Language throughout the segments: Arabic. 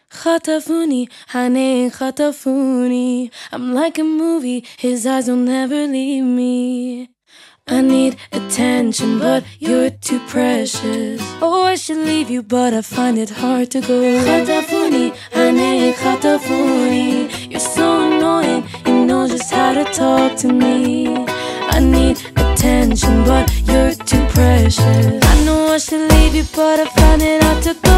خطفوني عينيك خطفوني. I'm like a movie, his eyes will never leave me. I need attention, but you're too precious. Oh, I should leave you, but I find it hard to go. خطفوني عينيك خطفوني. You're so annoying, you know just how to talk to me. I need attention, but you're too precious. I know I should leave you, but I find it hard to go.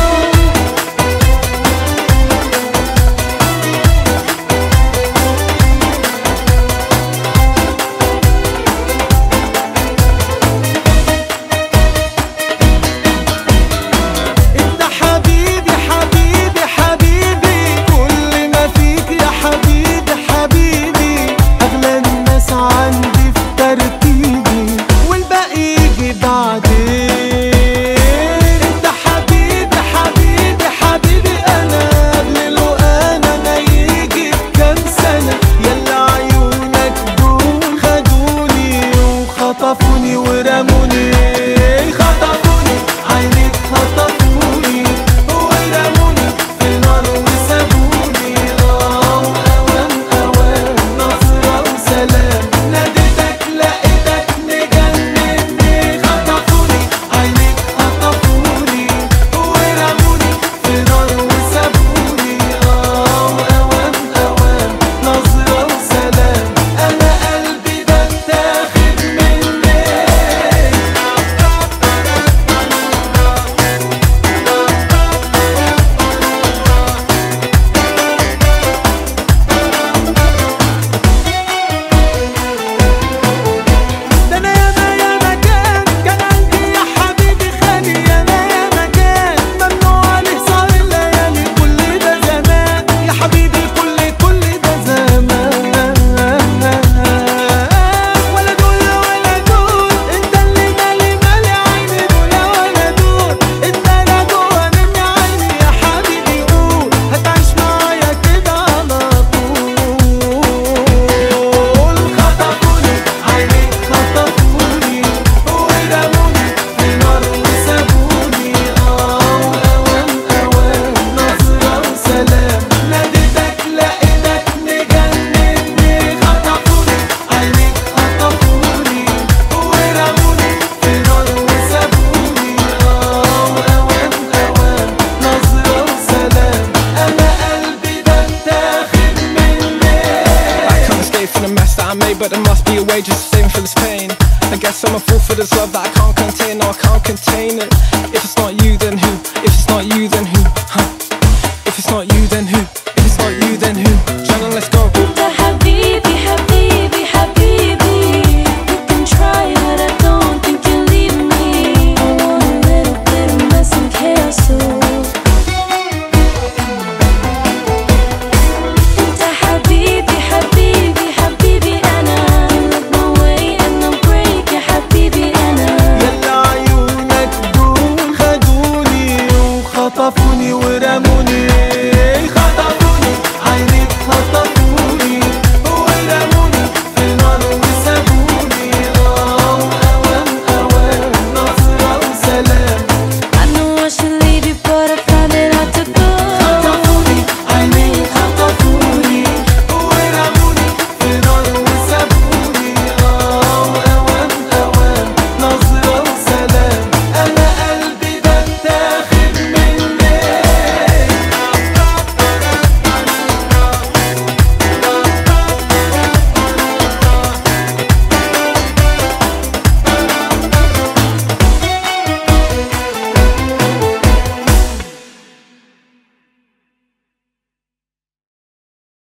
خطفوني ورموني خطفوني عينيك خطفوني ورموني في نار وسابوني. أوان أوان نظرة وسلام ناديتك لقيتك مجنني. خطفوني عينيك خطفوني ورموني في نار وسابوني. أوان أوان نظرة وسلام أنا قلبي ده اتاخد مني. ده أنا ياما كان قلبي يا حبيبي خالي. أنا ياما كان ممنوع عليه سهر الليالي. كل ده زمان يا حبيبي كل ده زمان. ولا دول ولا دول انت اللي مالي عيني. دول ولا دول انت لا جوا مني عيني. يا حبيبي قول هتعيش معايا كده على طول. خطفوني عينيك خطفوني ورموني في نار وسابوني. أوان أوان نظرة وسلام ناديتك لقيتك مجنني. خطفوني عينيك خطفوني ورموني في نار وسابوني. أوان أوان نظرة وسلام أنا قلبي ده اتاخد مني. I can't escape from the mess that I made, but there must be a way just to save me from this pain. I guess I'm a fool for this love that I can't contain. No, I can't contain it. If it's not you, then who? If it's not you, then